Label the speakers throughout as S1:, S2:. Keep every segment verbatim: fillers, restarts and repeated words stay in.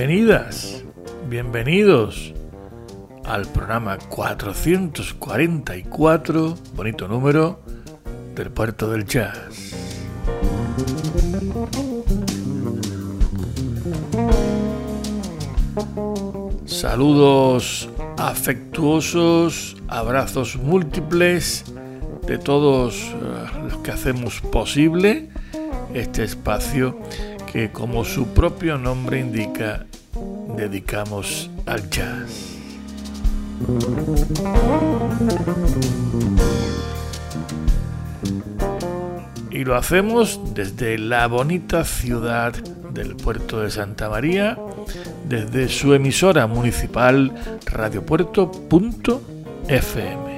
S1: Bienvenidas, bienvenidos al programa cuatrocientos cuarenta y cuatro, bonito número, del Puerto del Jazz. Saludos afectuosos, abrazos múltiples de todos los que hacemos posible este espacio que, como su propio nombre indica, dedicamos al jazz. Y lo hacemos desde la bonita ciudad del puerto de Santa María, desde su emisora municipal radio puerto punto efe eme.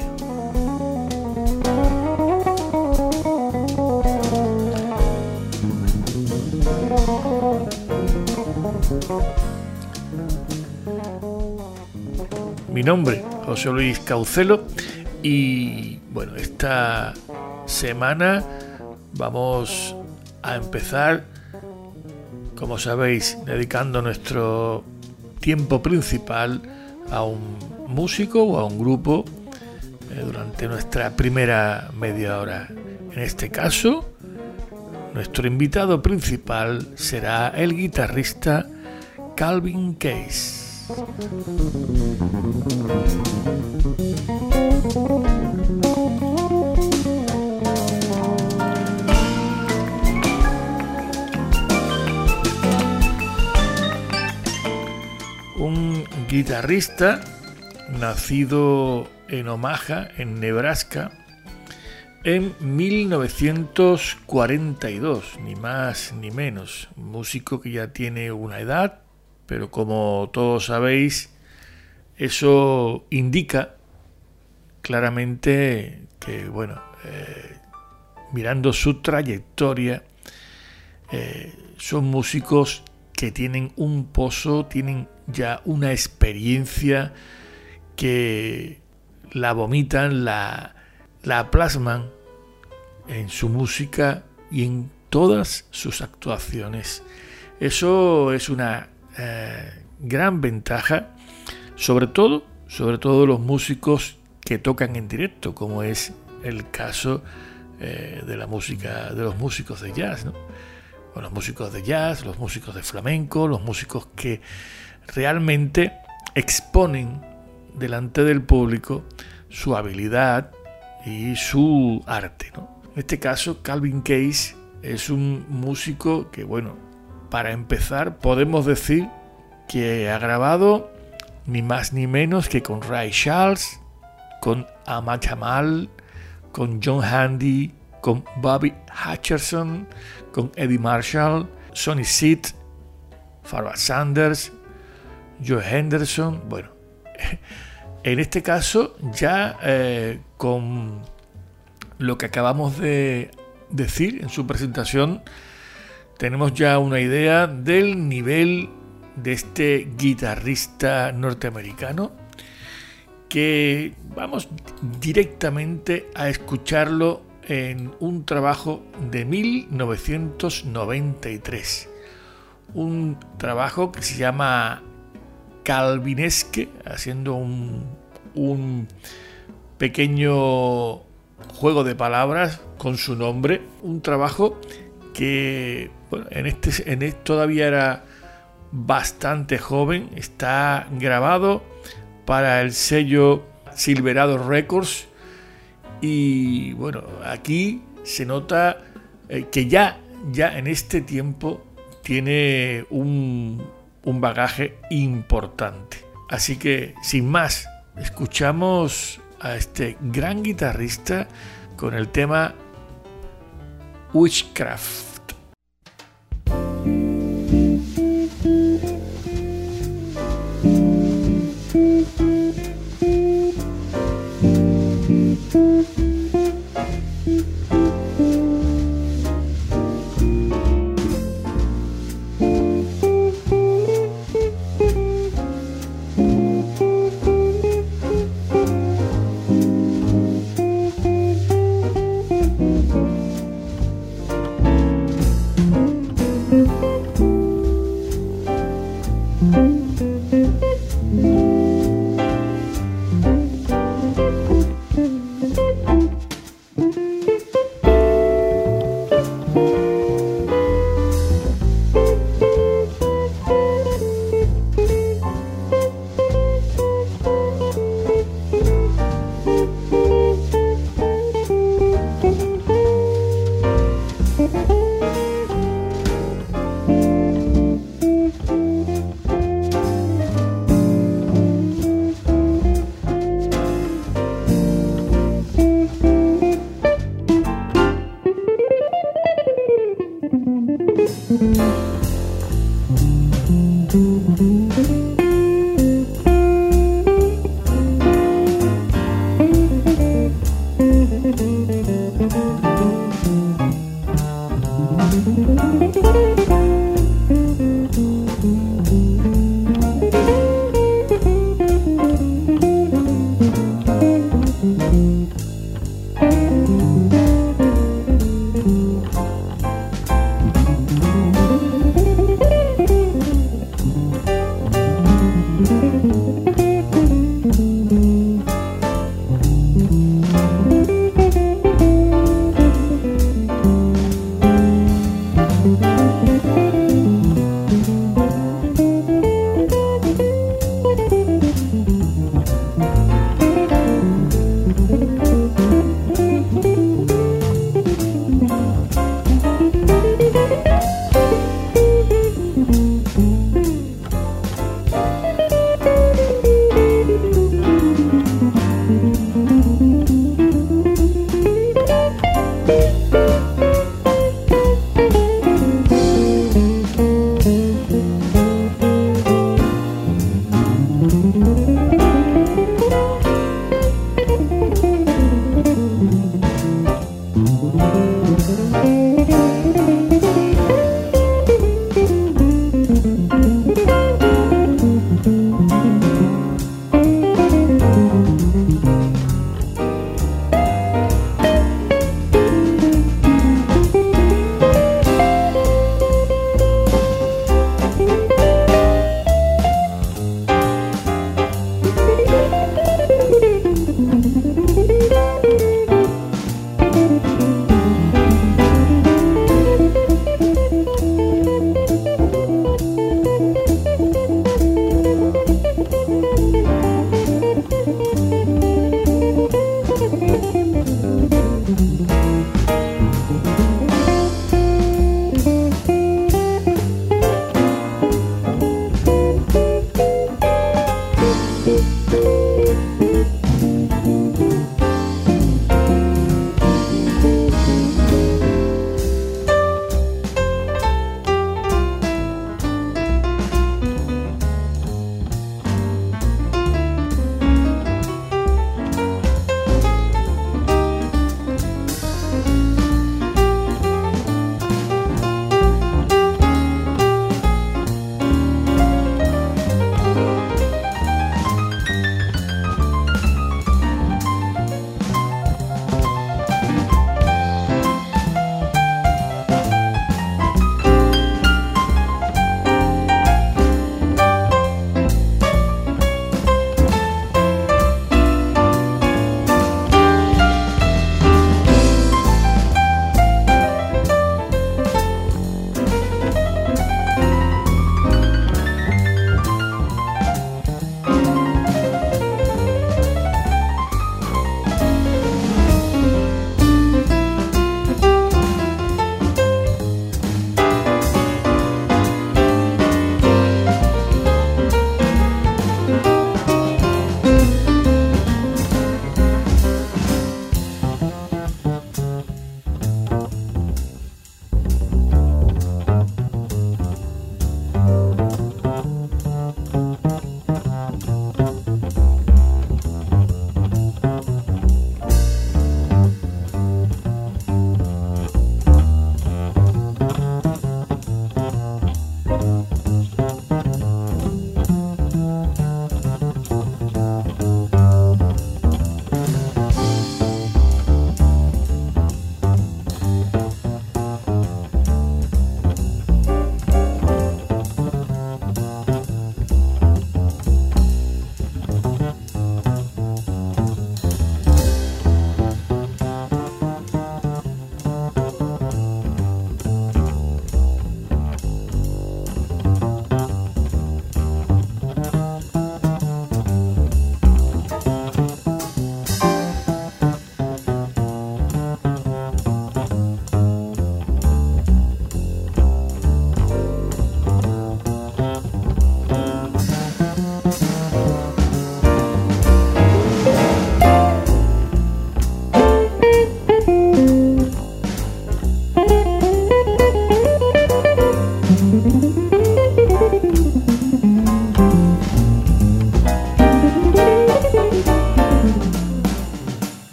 S1: Mi nombre, José Luis Caucelo, y bueno, esta semana vamos a empezar, como sabéis, dedicando nuestro tiempo principal a un músico o a un grupo eh, durante nuestra primera media hora. En este caso, nuestro invitado principal será el guitarrista Calvin Case. Un guitarrista nacido en Omaha, en Nebraska, en mil novecientos cuarenta y dos, ni más ni menos. Un músico que ya tiene una edad, pero como todos sabéis, eso indica claramente que, bueno, eh, mirando su trayectoria, eh, son músicos que tienen un pozo, tienen ya una experiencia que la vomitan, la, la plasman en su música y en todas sus actuaciones. Eso es una eh, gran ventaja, sobre todo, sobre todo los músicos que tocan en directo, como es el caso eh, de la música, de los músicos de jazz, ¿no? Bueno, los músicos de jazz, los músicos de flamenco, los músicos que realmente exponen delante del público su habilidad y su arte, ¿no? En este caso, Calvin Case es un músico que, bueno, para empezar, podemos decir que ha grabado ni más ni menos que con Ray Charles, con Ahmad Jamal, con John Handy, con Bobby Hutcherson, con Eddie Marshall, Sonny Stitt, Pharoah Sanders, Joe Henderson. Bueno, en este caso ya eh, con lo que acabamos de decir en su presentación, tenemos ya una idea del nivel de este guitarrista norteamericano, que vamos directamente a escucharlo en un trabajo de mil novecientos noventa y tres, un trabajo que se llama Calvinesque, haciendo un, un pequeño juego de palabras con su nombre, un trabajo que, bueno, en este, en este todavía era bastante joven. Está grabado para el sello Silverado Records y, bueno, aquí se nota eh, que ya, ya en este tiempo tiene un, un bagaje importante. Así que, sin más, escuchamos a este gran guitarrista con el tema Witchcraft.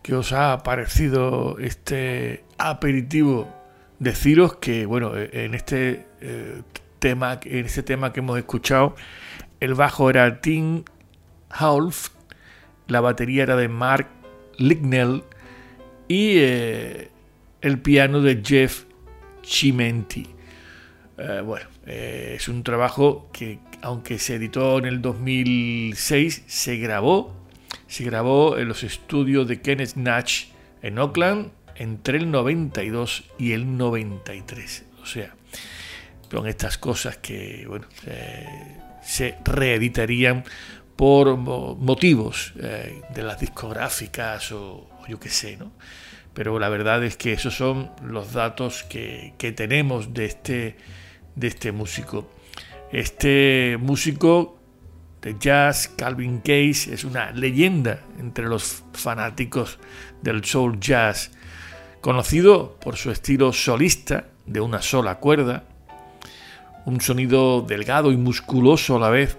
S1: qué os ha parecido este aperitivo. Deciros que, bueno, en este eh, tema, en este tema que hemos escuchado, el bajo era Tim Half, la batería era de Mark Lignell y eh, el piano de Jeff Chimenti. Eh, bueno, eh, es un trabajo que, aunque se editó en el dos mil seis, se grabó, se grabó en los estudios de Kenneth Nash en Oakland entre el noventa y dos y el noventa y tres. O sea, son estas cosas que, bueno, eh, se reeditarían por motivos eh, de las discográficas o, o yo qué sé, ¿no? Pero la verdad es que esos son los datos que, que tenemos de este, de este músico. Este músico de jazz, Calvin Case, es una leyenda entre los fanáticos del soul jazz, conocido por su estilo solista de una sola cuerda, un sonido delgado y musculoso a la vez.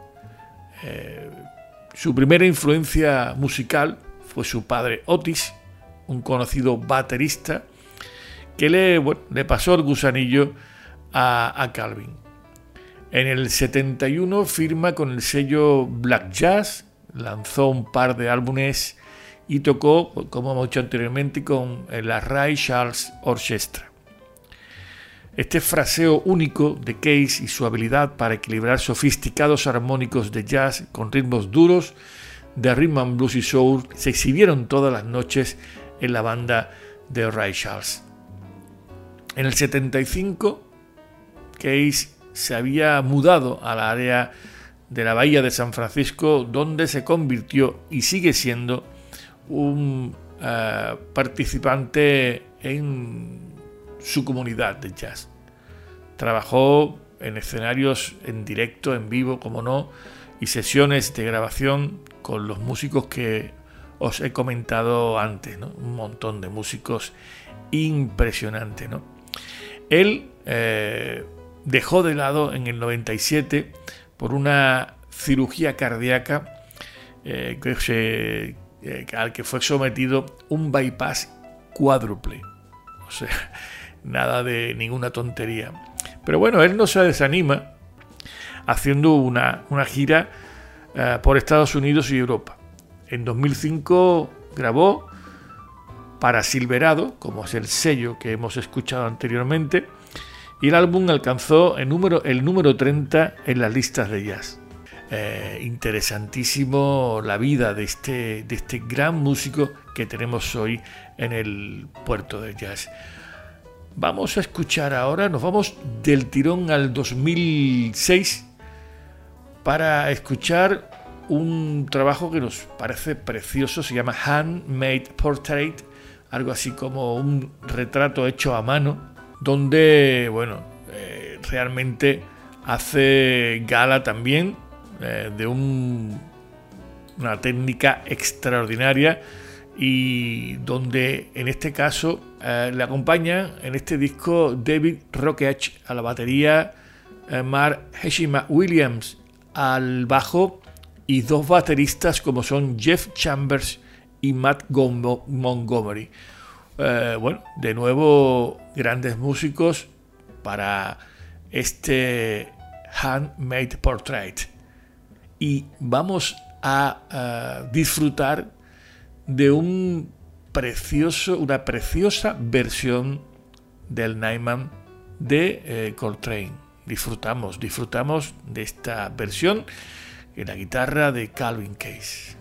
S1: Eh, su primera influencia musical fue su padre Otis, un conocido baterista que le, bueno, le pasó el gusanillo a, a Calvin. En el setenta y uno firma con el sello Black Jazz, lanzó un par de álbumes y tocó, como hemos dicho anteriormente, con la Ray Charles Orchestra. Este fraseo único de Case y su habilidad para equilibrar sofisticados armónicos de jazz con ritmos duros de rhythm and blues y soul se exhibieron todas las noches en la banda de Ray Charles. En el setenta y cinco, Case se había mudado a la área de la bahía de San Francisco, donde se convirtió y sigue siendo un uh, participante en su comunidad de jazz. Trabajó en escenarios en directo, en vivo, como no, y sesiones de grabación con los músicos que os he comentado antes, ¿no? Un montón de músicos impresionante, ¿no? Él eh, dejó de lado en el noventa y siete por una cirugía cardíaca eh, que se, eh, al que fue sometido un bypass cuádruple. O sea, nada de ninguna tontería. Pero bueno, él no se desanima haciendo una, una gira uh, por Estados Unidos y Europa. En dos mil cinco grabó para Silverado, como es el sello que hemos escuchado anteriormente, y el álbum alcanzó el número, el número treinta en las listas de jazz. Eh, interesantísimo la vida de este, de este gran músico que tenemos hoy en el puerto del jazz. Vamos a escuchar ahora, nos vamos del tirón al dos mil seis para escuchar un trabajo que nos parece precioso, se llama Handmade Portrait, algo así como un retrato hecho a mano, donde, bueno, eh, realmente hace gala también eh, de un, una técnica extraordinaria y donde en este caso eh, le acompaña en este disco David Rockach a la batería, eh, Mark Heshima Williams al bajo y dos bateristas como son Jeff Chambers y Matt Gombo- Montgomery. Eh, bueno, de nuevo grandes músicos para este Handmade Portrait. Y vamos a uh, disfrutar de un precioso, una preciosa versión del Nyman de eh, Coltrane. Disfrutamos, disfrutamos de esta versión en la guitarra de Calvin Case.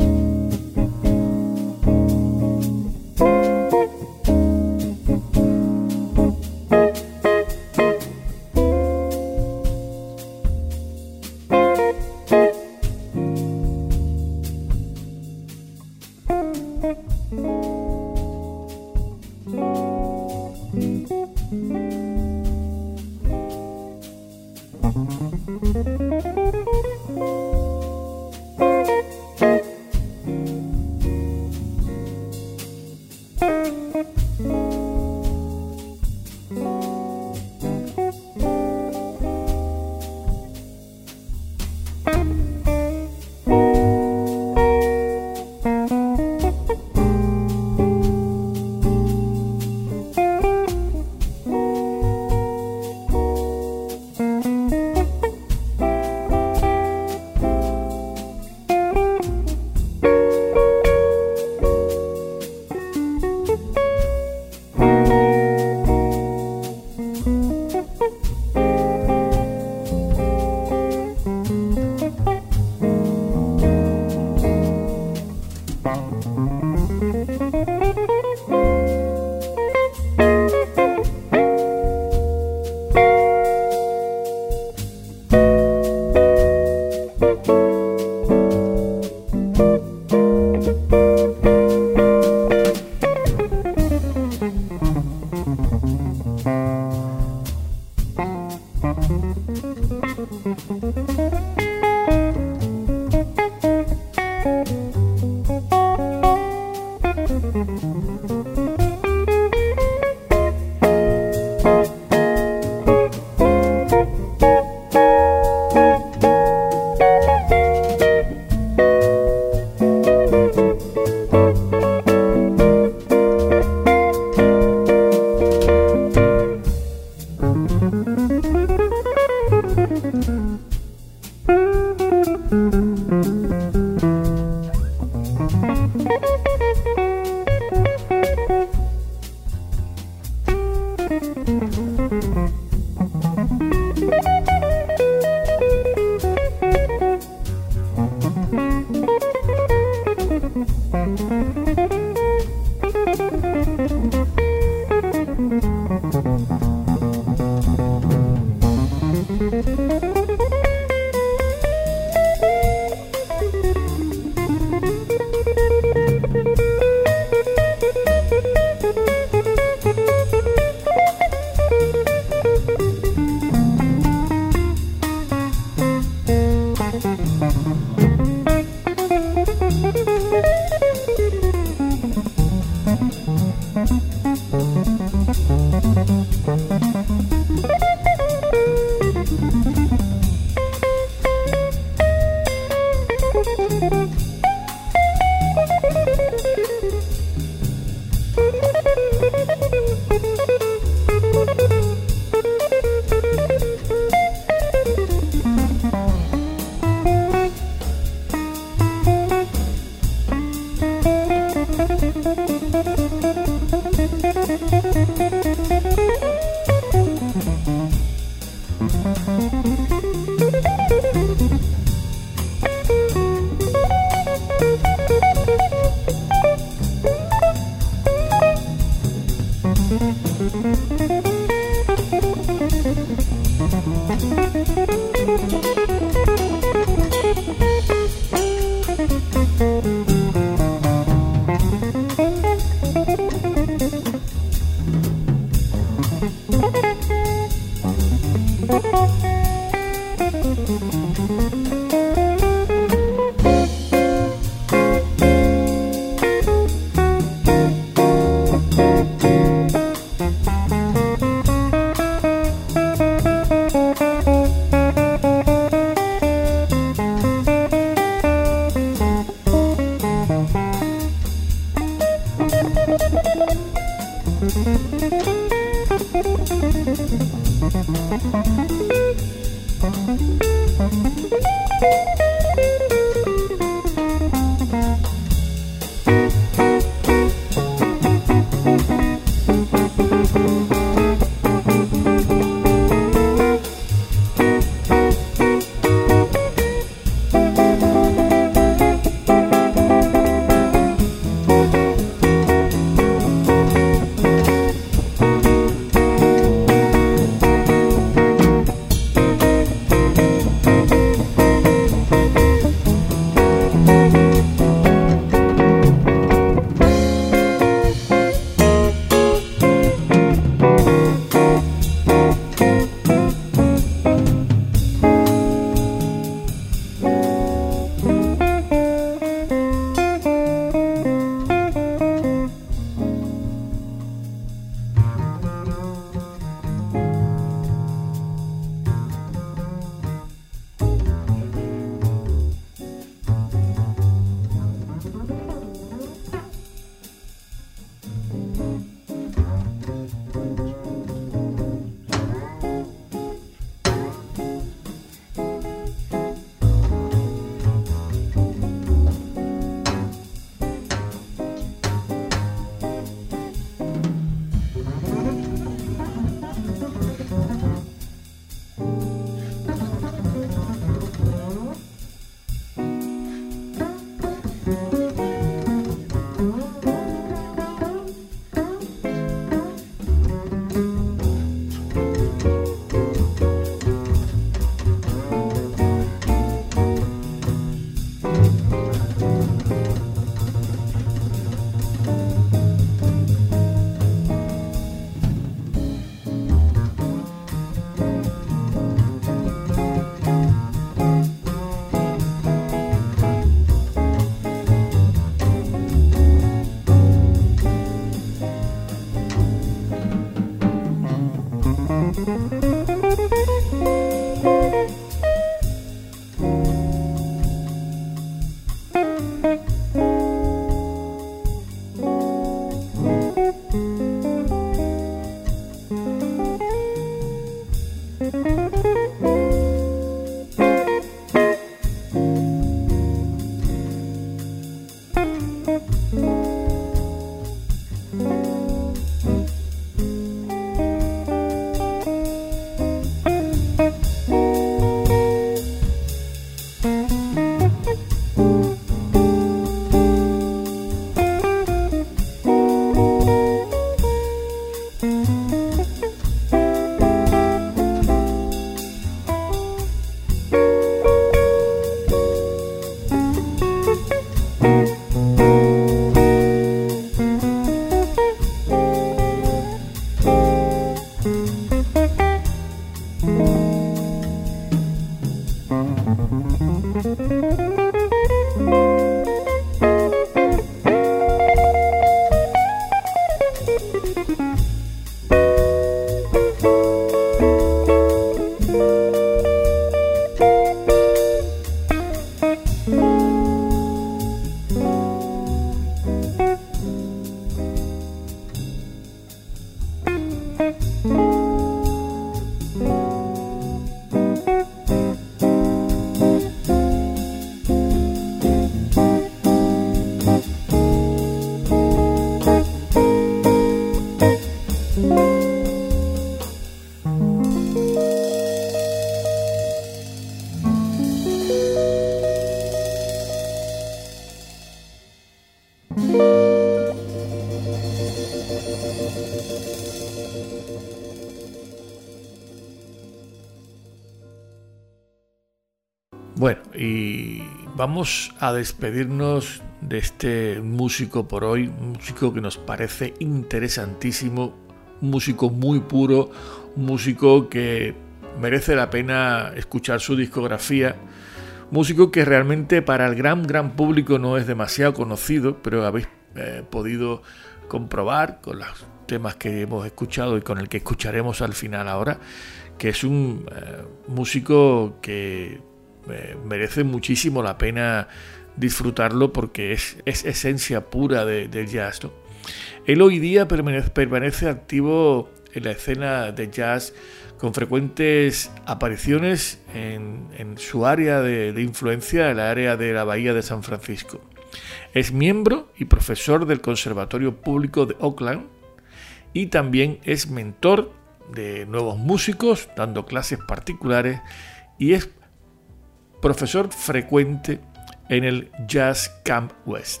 S1: Bueno, y vamos a despedirnos de este músico por hoy, un músico que nos parece interesantísimo, un músico muy puro, un músico que merece la pena escuchar su discografía, músico que realmente para el gran, gran público no es demasiado conocido, pero habéis eh, podido comprobar con los temas que hemos escuchado y con el que escucharemos al final ahora, que es un eh, músico que eh, merece muchísimo la pena disfrutarlo porque es, es esencia pura de, del jazz, ¿no? Él hoy día permanece, permanece activo en la escena de jazz con frecuentes apariciones en, en su área de, de influencia, el área de la Bahía de San Francisco. Es miembro y profesor del Conservatorio Público de Oakland y también es mentor de nuevos músicos, dando clases particulares, y es profesor frecuente en el Jazz Camp West.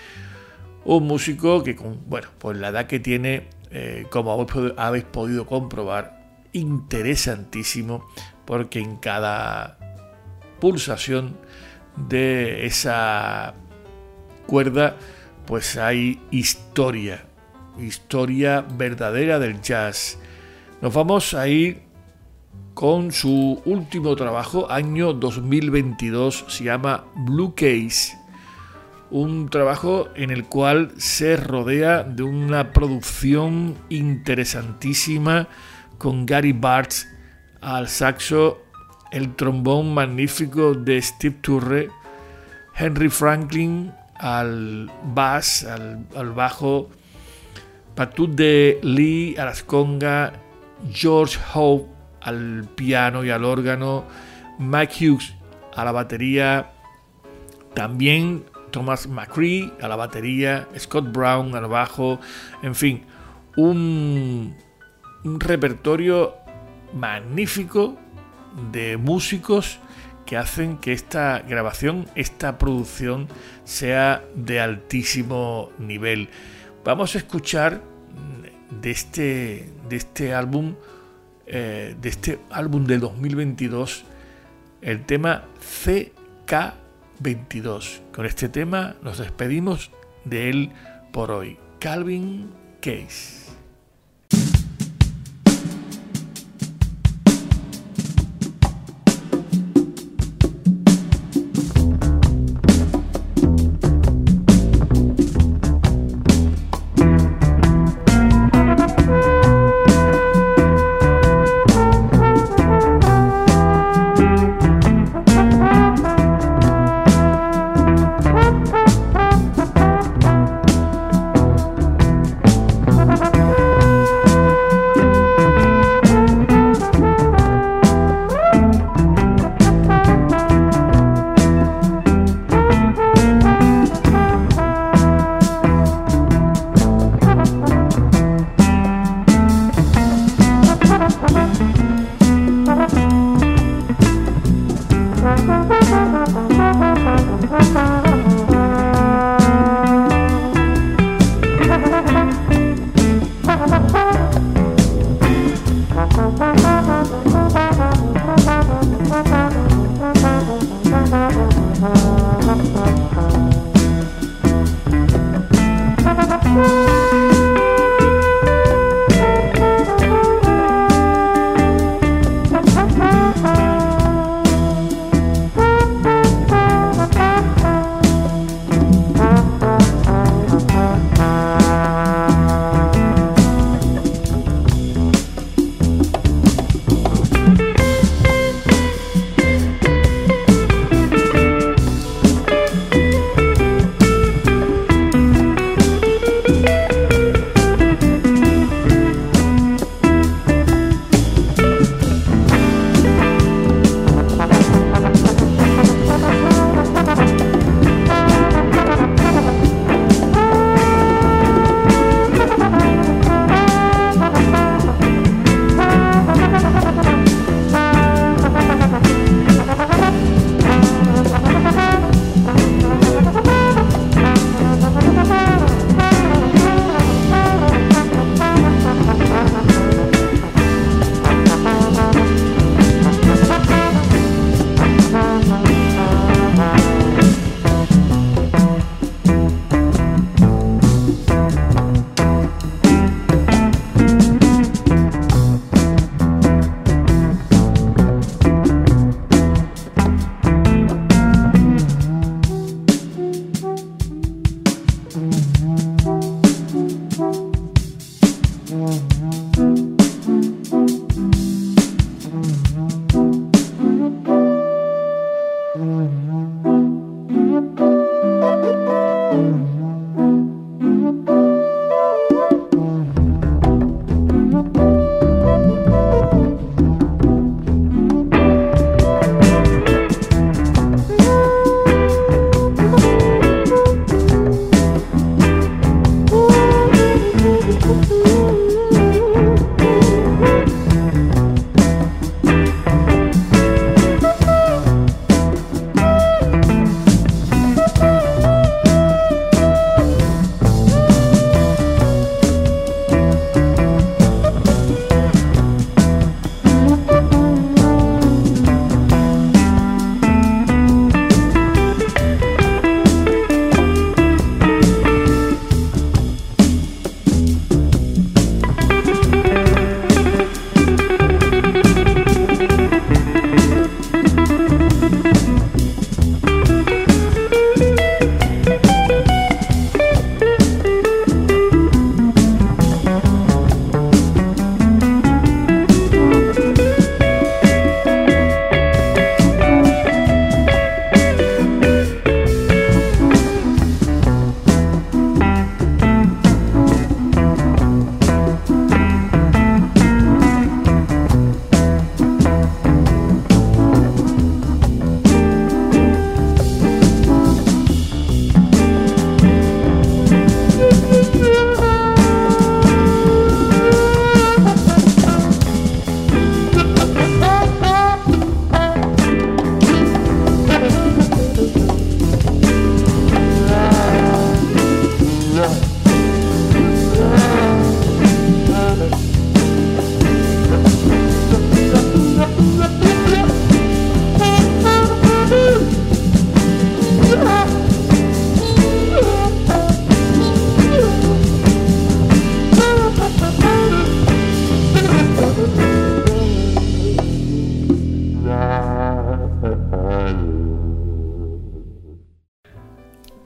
S1: Un músico que, con bueno, pues la edad que tiene, eh, como habéis podido comprobar, interesantísimo, porque en cada pulsación de esa cuerda pues hay historia, historia verdadera del jazz. Nos vamos a ir con su último trabajo, año dos mil veintidós, se llama Blue Case, un trabajo en el cual se rodea de una producción interesantísima con Gary Bartz al saxo, el trombón magnífico de Steve Turre, Henry Franklin al bass, al, al bajo, Patou de Lee a las congas, George Hope al piano y al órgano, Mike Hughes a la batería, también Thomas McCree a la batería, Scott Brown al bajo, en fin, un, un repertorio magnífico de músicos que hacen que esta grabación, esta producción sea de altísimo nivel. Vamos a escuchar de este, de este álbum, eh, de este álbum de dos mil veintidós, el tema C K veintidós. Con este tema nos despedimos de él por hoy. Calvin Case.
S2: Bye.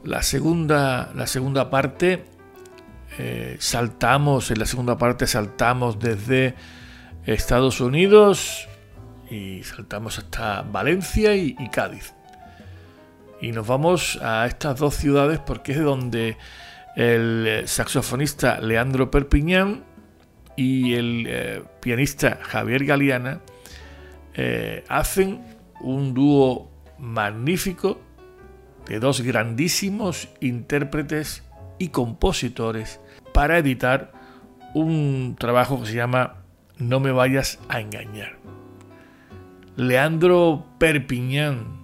S1: la segunda, la segunda parte, eh, saltamos, en la segunda parte saltamos desde Estados Unidos y saltamos hasta Valencia y, y Cádiz. Y nos vamos a estas dos ciudades porque es donde el saxofonista Leandro Perpiñán y el eh, pianista Javier Galiana eh, hacen un dúo magnífico de dos grandísimos intérpretes y compositores para editar un trabajo que se llama No me vayas a engañar. Leandro Perpiñán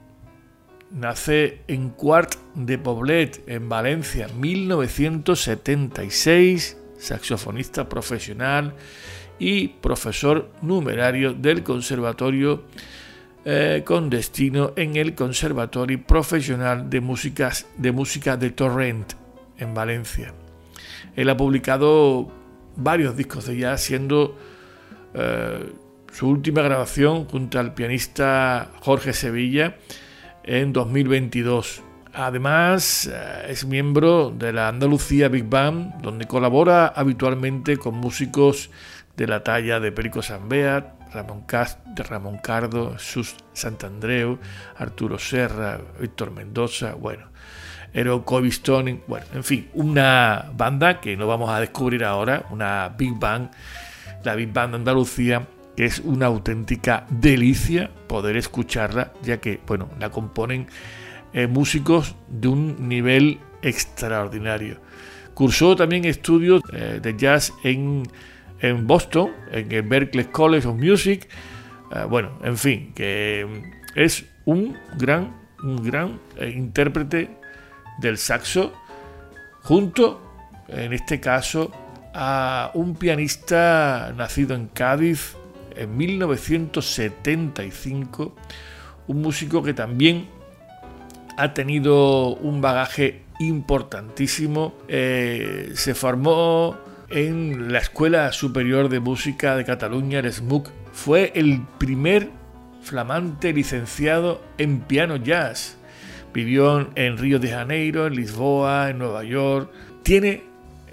S1: nace en Quart de Poblet, en Valencia, mil novecientos setenta y seis, saxofonista profesional y profesor numerario del Conservatorio eh, con destino en el Conservatorio Profesional de, Músicas, de Música de Torrent, en Valencia. Él ha publicado varios discos de jazz, siendo eh, su última grabación junto al pianista Jorge Sevilla en dos mil veintidós. Además, es miembro de la Andalucía Big Band, donde colabora habitualmente con músicos de la talla de Perico Sambeat, Ramón, Cast, Ramón Cardo, Sus Santandreu, Arturo Serra, Víctor Mendoza, bueno, Ero Covistone, bueno, en fin, una banda que no vamos a descubrir ahora, una Big Band, la Big Band de Andalucía, que es una auténtica delicia poder escucharla, ya que, bueno, la componen eh, músicos de un nivel extraordinario. Cursó también estudios eh, de jazz en, en Boston, en el Berklee College of Music. Eh, bueno, en fin, que es un gran, un gran eh, intérprete del saxo, junto, en este caso, a un pianista nacido en Cádiz en mil novecientos setenta y cinco, un músico que también ha tenido un bagaje importantísimo. Eh, se formó en la Escuela Superior de Música de Cataluña, el S M U C. Fue el primer flamante licenciado en piano jazz. Vivió en Río de Janeiro, en Lisboa, en Nueva York. Tiene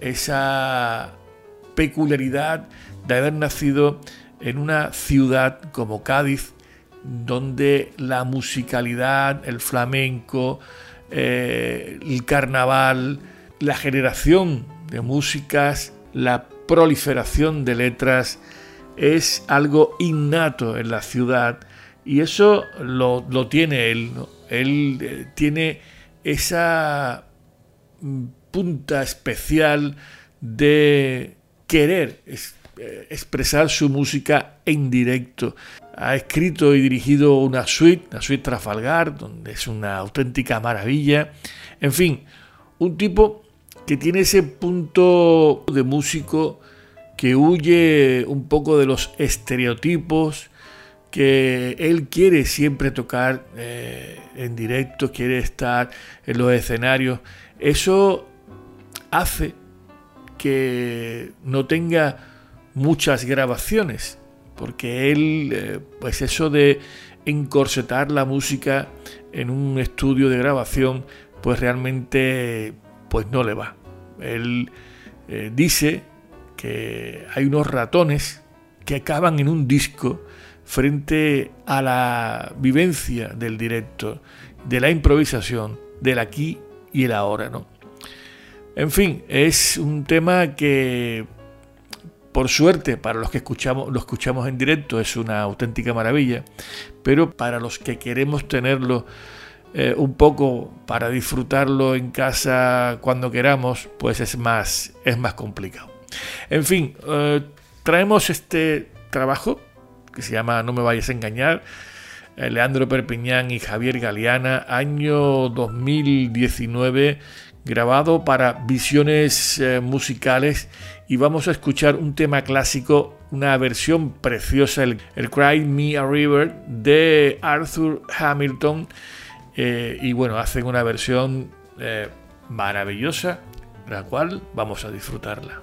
S1: esa peculiaridad de haber nacido en una ciudad como Cádiz, donde la musicalidad, el flamenco, eh, el carnaval, la generación de músicas, la proliferación de letras es algo innato en la ciudad, y eso lo, lo tiene él, ¿no? Él eh, tiene esa punta especial de querer es, eh, expresar su música en directo. Ha escrito y dirigido una suite, la suite Trafalgar, donde es una auténtica maravilla. En fin, un tipo que tiene ese punto de músico que huye un poco de los estereotipos, que él quiere siempre tocar eh, en directo, quiere estar en los escenarios. Eso hace que no tenga muchas grabaciones, porque él, eh, pues eso de encorsetar la música en un estudio de grabación, pues realmente pues no le va. Él eh, dice que hay unos ratones que acaban en un disco frente a la vivencia del directo, de la improvisación, del aquí y el ahora, ¿no? En fin, es un tema que, por suerte, para los que escuchamos, lo escuchamos en directo, es una auténtica maravilla, pero para los que queremos tenerlo eh, un poco para disfrutarlo en casa cuando queramos, pues es más, es más complicado. En fin, eh, traemos este trabajo que se llama No me vayas a engañar, eh, Leandro Perpiñán y Javier Galiana, año dos mil diecinueve, grabado para Visiones eh, Musicales, y vamos a escuchar un tema clásico, una versión preciosa, el, el Cry Me a River de Arthur Hamilton, eh, y bueno, hacen una versión eh, maravillosa, la cual vamos a disfrutarla.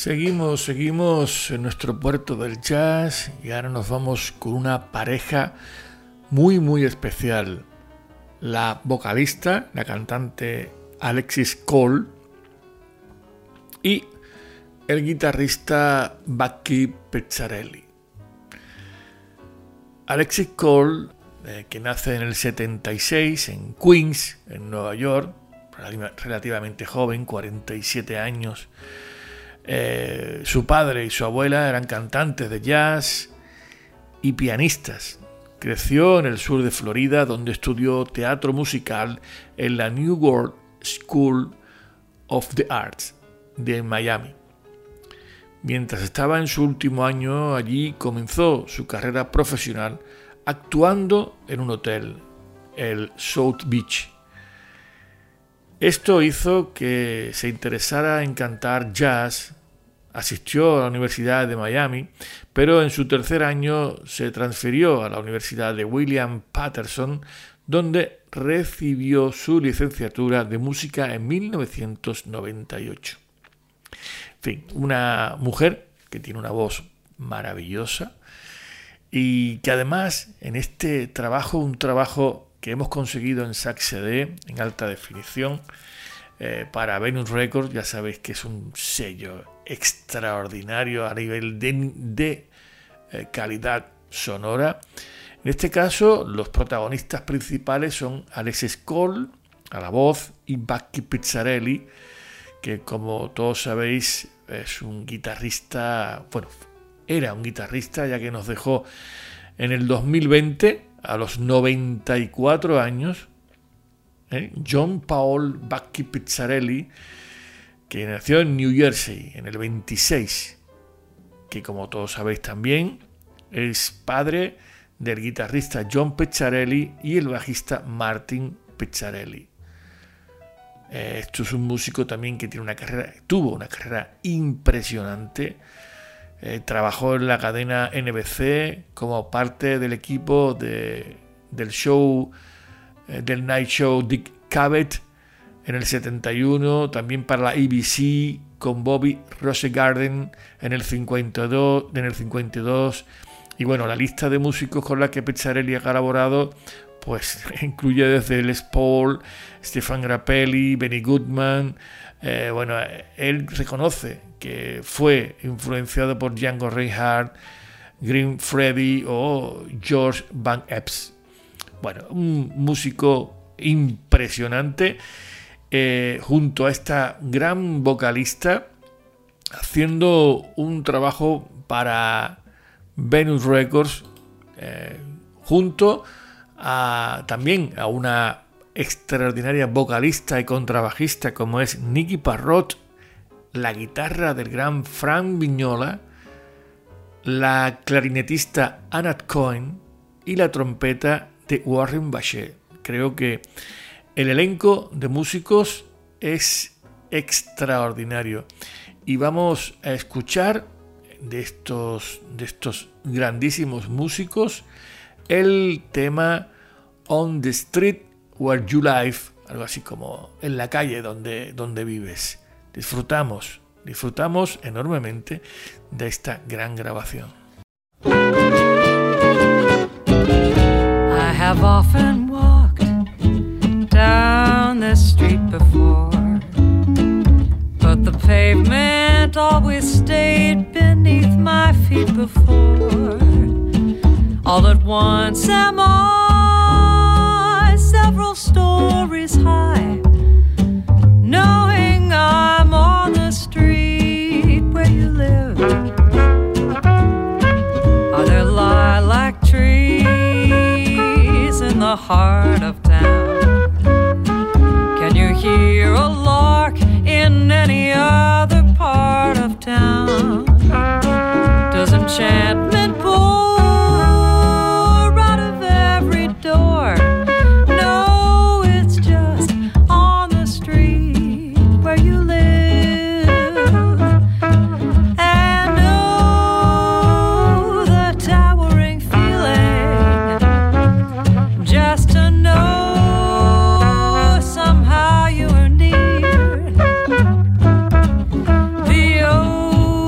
S1: Seguimos, seguimos en nuestro puerto del jazz y ahora nos vamos con una pareja muy muy especial. La vocalista, la cantante Alexis Cole y el guitarrista Bucky Pizzarelli. Alexis Cole, eh, que nace en el setenta y seis en Queens, en Nueva York, relativamente joven, cuarenta y siete años. Eh, su padre y su abuela eran cantantes de jazz y pianistas. Creció en el sur de Florida, donde estudió teatro musical en la New World School of the Arts de Miami. Mientras estaba en su último año allí, comenzó su carrera profesional actuando en un hotel, el South Beach. Esto hizo que se interesara en cantar jazz. Asistió a la Universidad de Miami, pero en su tercer año se transfirió a la Universidad de William Patterson, donde recibió su licenciatura de música en mil novecientos noventa y ocho. En fin, una mujer que tiene una voz maravillosa y que además en este trabajo, un trabajo que hemos conseguido en Sax C D en alta definición, Eh, para Venus Records, ya sabéis que es un sello extraordinario a nivel de, de eh, calidad sonora. En este caso, los protagonistas principales son Alexis Cole a la voz y Bucky Pizzarelli, que como todos sabéis es un guitarrista, bueno, era un guitarrista ya que nos dejó en el dos mil veinte a los noventa y cuatro años. ¿Eh? John Paul Bucky Pizzarelli, que nació en New Jersey en el veintiséis, que como todos sabéis también es padre del guitarrista John Pizzarelli y el bajista Martin Pizzarelli. Eh, esto es un músico también que tiene una carrera, tuvo una carrera impresionante. Eh, trabajó en la cadena N B C como parte del equipo de, del show del Night Show Dick Cavett en el setenta y uno, también para la A B C con Bobby Rosegarden en el cincuenta y dos, en el cincuenta y dos, y bueno, la lista de músicos con la que Pizzarelli ha colaborado pues incluye desde Les Paul, Stefan Grappelli, Benny Goodman. Eh, bueno, él reconoce que fue influenciado por Django Reinhardt, Green Freddy o George Van Epps. Bueno, un músico impresionante, eh, junto a esta gran vocalista, haciendo un trabajo para Venus Records, eh, junto a, también a una extraordinaria vocalista y contrabajista como es Nicky Parrott, la guitarra del gran Frank Vignola, la clarinetista Anat Cohen y la trompeta de Warren Bachet. Creo que el elenco de músicos es extraordinario y vamos a escuchar de estos, de estos grandísimos músicos el tema On the Street Where You Live, algo así como en la calle donde, donde vives. Disfrutamos, disfrutamos enormemente de esta gran grabación.
S2: I have often walked down this street before, but the pavement always stayed beneath my feet before. All at once am I several stories high, knowing I'm on the street where you live. Are there lilac trees in the heart of town? Can you hear a lark in any other part of town? Does enchantment pour out of every door? No, it's just on the street where you live. And oh, the towering feeling just to know somehow you are near. The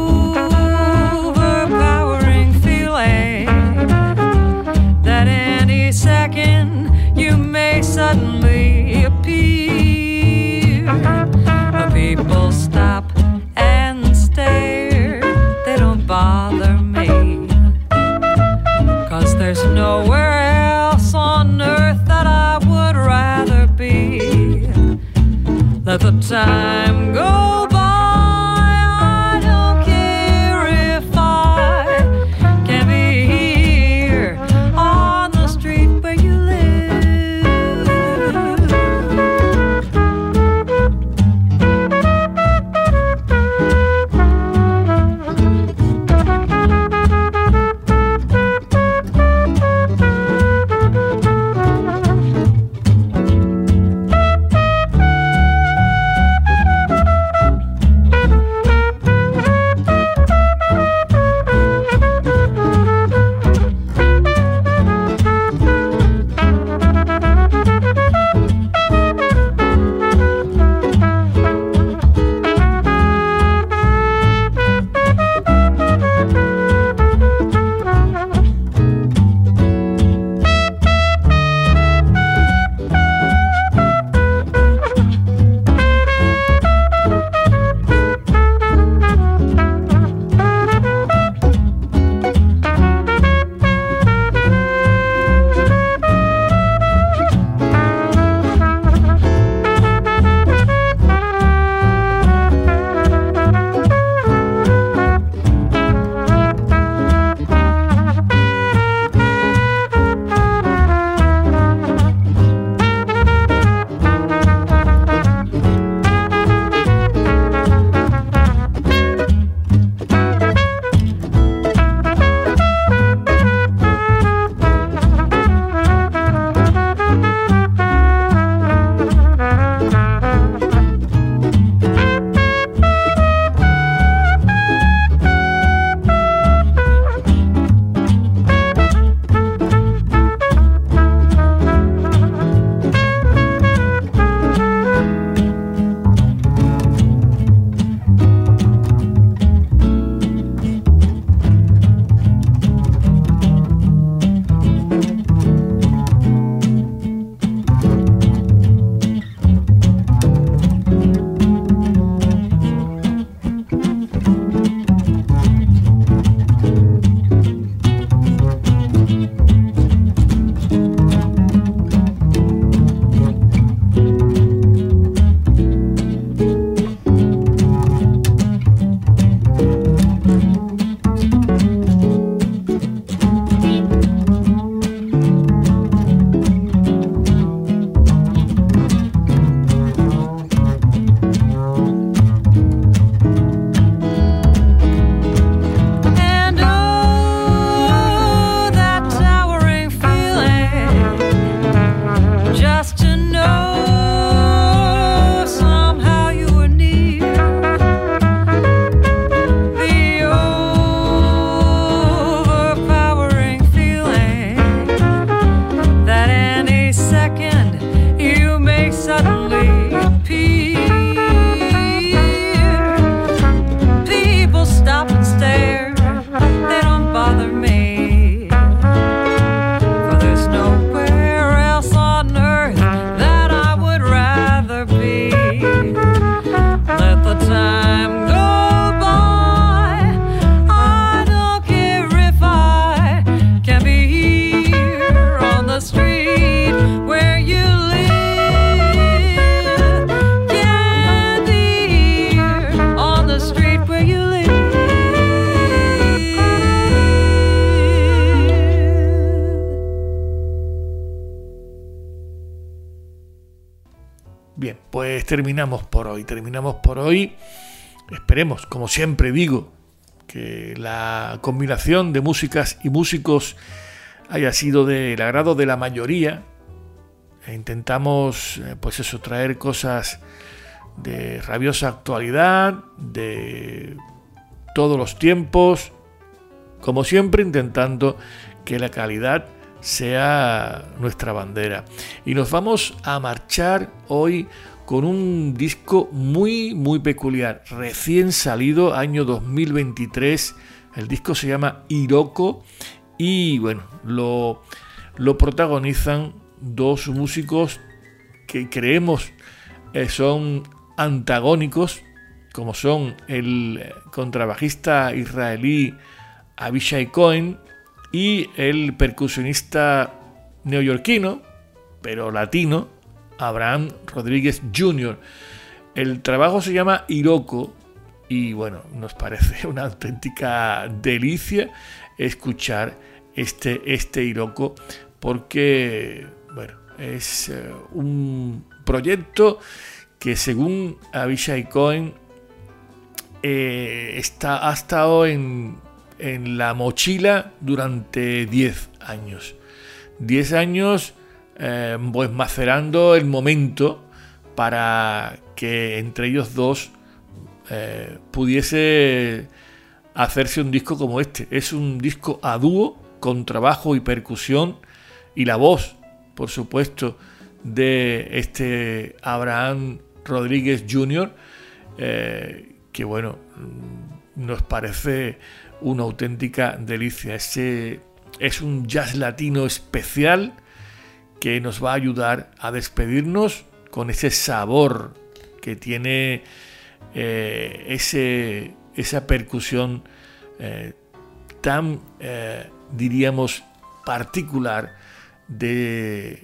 S1: pues terminamos por hoy, terminamos por hoy. Esperemos, como siempre digo, que la combinación de músicas y músicos haya sido del agrado de la mayoría. E intentamos, pues eso, traer cosas de rabiosa actualidad, de todos los tiempos, como siempre intentando que la calidad sea nuestra bandera. Y nos vamos a marchar hoy con un disco muy muy peculiar, recién salido, año dos mil veintitrés. El disco se llama Iroko y bueno, lo, lo protagonizan dos músicos que creemos eh, son antagónicos, como son el contrabajista israelí Avishai Cohen y el percusionista neoyorquino, pero latino, Abraham Rodríguez junior El trabajo se llama Iroko y bueno, nos parece una auténtica delicia escuchar este, este Iroko, porque bueno, es eh, un proyecto que según Avishai Cohen eh, está, ha estado en, en la mochila durante diez años. diez años eh, pues macerando el momento para que entre ellos dos eh, pudiese hacerse un disco como este. Es un disco a dúo con trabajo y percusión y la voz, por supuesto, de este Abraham Rodríguez junior eh, que bueno, nos parece una auténtica delicia. Ese es un jazz latino especial que nos va a ayudar a despedirnos con ese sabor que tiene eh, ese, esa percusión eh, tan, eh, diríamos, particular de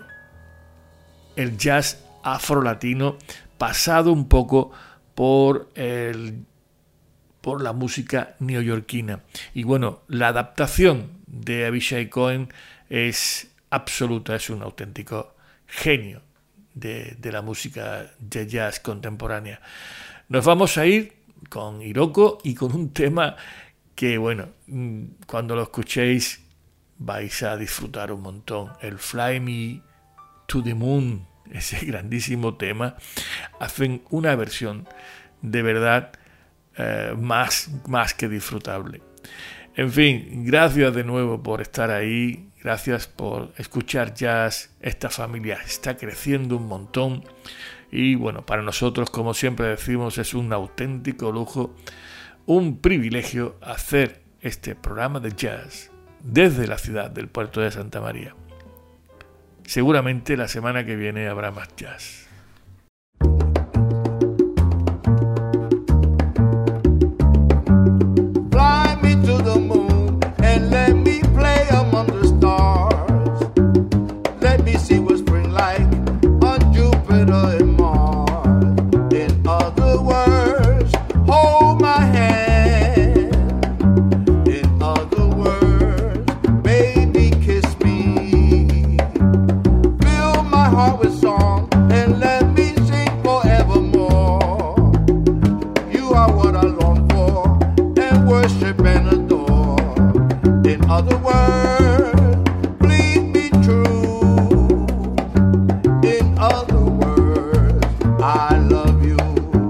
S1: el jazz afrolatino, pasado un poco por el por la música neoyorquina. Y bueno, la adaptación de Avishai Cohen es absoluta, es un auténtico genio de, de la música de jazz contemporánea. Nos vamos a ir con Iroko y con un tema que, bueno, cuando lo escuchéis vais a disfrutar un montón. El Fly Me to the Moon, ese grandísimo tema, hacen una versión de verdad eh, más, más que disfrutable. En fin, gracias de nuevo por estar ahí, gracias por escuchar jazz. Esta familia está creciendo un montón y bueno, para nosotros, como siempre decimos, es un auténtico lujo, un privilegio hacer este programa de jazz desde la ciudad del puerto de Santa María. Seguramente la semana que viene habrá más jazz.
S3: Fly me to the moon and let me play among the stars. Let me see what spring like on Jupiter and Mars. In other words, hold my hand. In other words, baby, kiss me. Fill my heart with song and let me sing forevermore. You are what I long for and worship and adore. In other words, please be true. In other words, I love you.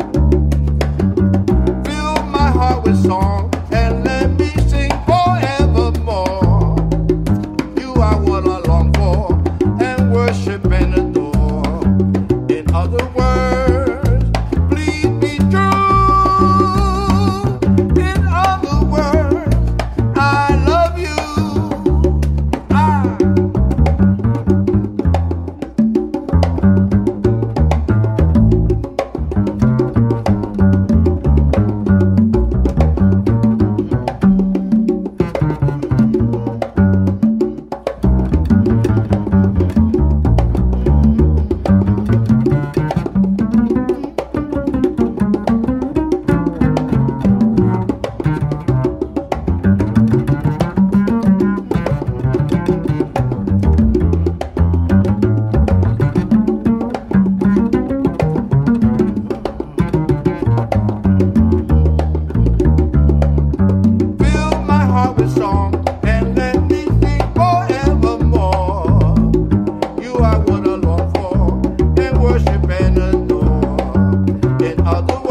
S3: Fill my heart with song and let me sing forevermore. You are what I long for and worship and adore. In other words, please be true. In other words, I love you. of the